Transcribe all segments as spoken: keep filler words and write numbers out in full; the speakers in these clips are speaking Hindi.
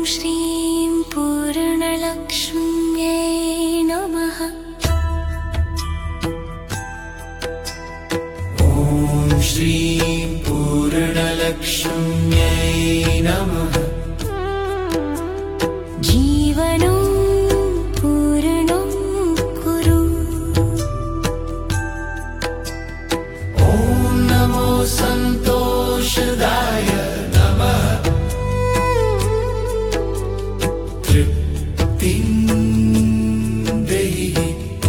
श्रीं पूर्णलक्ष्म्यै नमः। ॐ श्रीं पूर्णलक्ष्म्यै नमः। जीवनं पूर्णं कुरु। ॐ नमो सन्तोषदाय नमः। तृप्तिं देहि।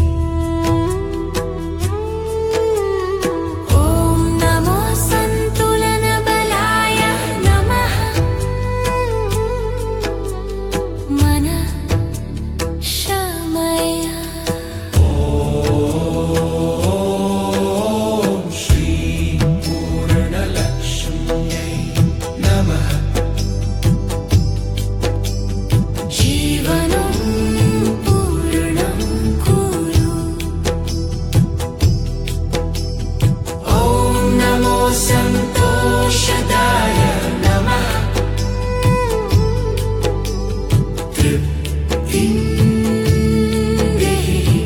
ॐ नमो सन्तुलनबलाय नमः। मनः शमय। ॐ श्रीं पूर्णलक्ष्म्यै नमः। जीवनं पूर्णं कुरु। ॐ नमो सन्तोषदाय नमः। तृप्तिं देहि।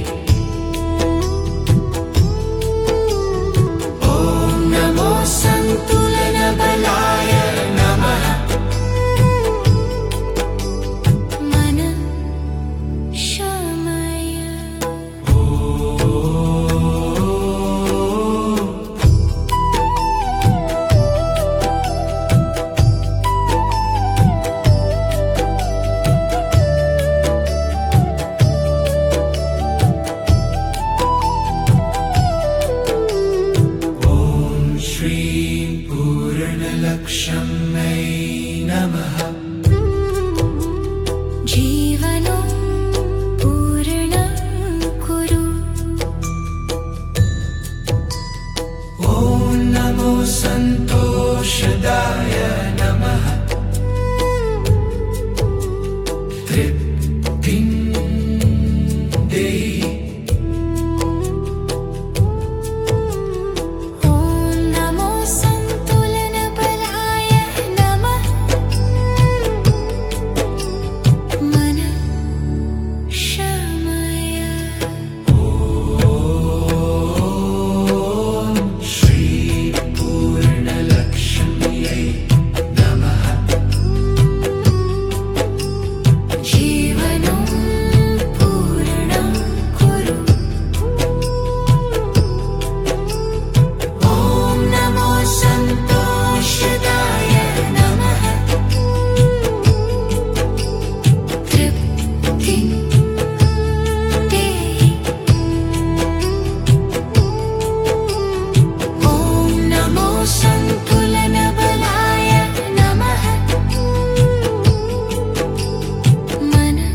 ॐ नमो सन्तुलनबलाय नमः। मनः शमय। ॐ श्रीं पूर्णलक्ष्म्यै नमः। जीवनं पूर्णं कुरु। ॐ नमो सन्तोषदाय नमः। तृप्तिं देहि। ॐ नमो सन्तुलनबलाय नमः। मनः शमय। ॐ श्रीं पूर्णलक्ष्म्यै नमः। जीवनं पूर्णं कुरु। ॐ नमो सन्तोषदाय नमः। तृप्तिं देहि। ॐ नमो सन्तुलनबलाय नमः। मनः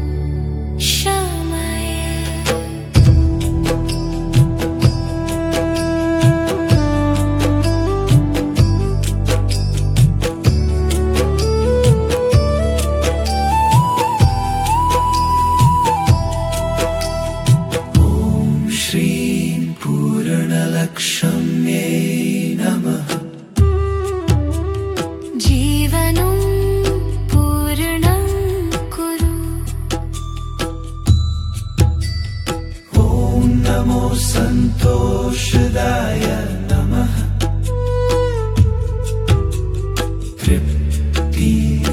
शमय। ॐ श्रीं पूर्णलक्ष्म्यै नमः। जीवनं पूर्णं कुरु। ॐ नमो सन्तोषदाय नमः। तृप्तिं